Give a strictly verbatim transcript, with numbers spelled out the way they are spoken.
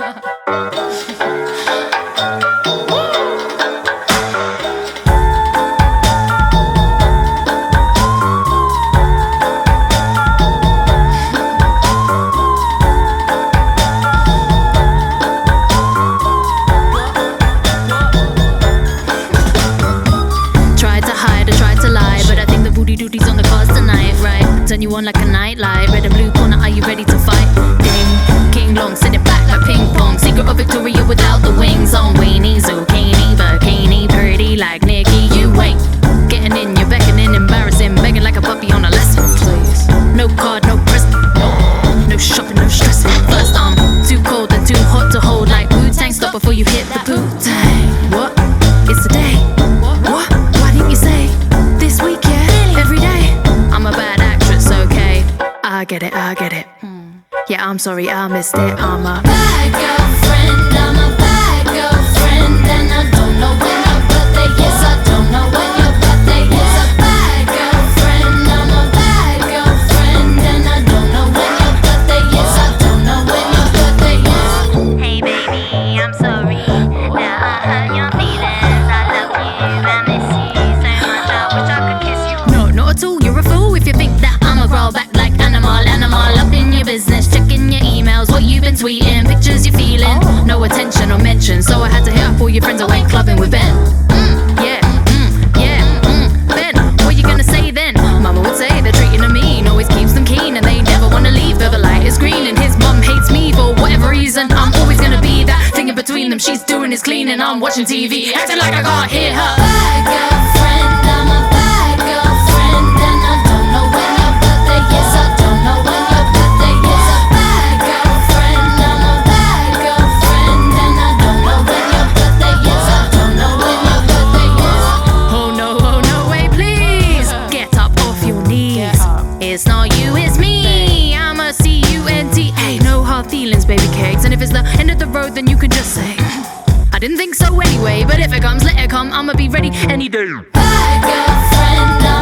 Duties on the cars tonight, right? Turn you on like a nightlight. Red and blue corner, are you ready to fight? Ding, King Long, send it back like ping pong. Secret of Victoria without the wings on. Weenie, zucchini, bikini, pretty like Nicki. You ain't getting in, you're beckoning, embarrassing, begging like a puppy on a lesson. Please, no card, no present, no, no shopping, no stressing. First, I'm too cold and too hot to hold like Wu-Tang. Stop before you hit the Wu-Tang. What? It's the day. What? Why didn't you say this week? Every day, I'm a bad actress, okay? I get it, I get it. Yeah, I'm sorry, I missed it. I'm a bad girlfriend, I'm a bad girlfriend, and I don't know when your birthday is. I don't know when your birthday is. A bad girlfriend, I'm a bad girlfriend, and I don't know when your birthday is. I don't know when your birthday is. Hey baby, I'm sorry. Now I hurt your feelings. I love you, I miss you so much. I wish I could kiss you. Not at all, you're a fool if you think that I'ma roll back like animal, animal. Up in your business, checking your emails, what you've been tweeting, pictures you're feeling. No attention or mention, so I had to hit up all your friends away clubbing with Ben. Mm, yeah, mm, yeah, mm, Ben, what you gonna say then? Mama would say they're treating them mean, always keeps them keen, and they never wanna leave. But the light is green, and his mum hates me for whatever reason. I'm always gonna be that thing in between them. She's doing his cleaning, I'm watching T V, acting like I can't hear her. Bad girlfriend, I'm a bad girlfriend, and I don't know when your birthday is. I don't know when your birthday is. A bad girlfriend, I'm a bad girlfriend, and I don't know when your birthday is. I don't know when your birthday is. Oh no, oh no, wait please. Get up off your knees. It's not you, it's me. I'm a C U N T A. No hard feelings, baby cakes. And if it's the end of the road, then you can just say I didn't think so anyway. But if it comes, let it come. I'ma be ready any day. Bad girlfriend, I'm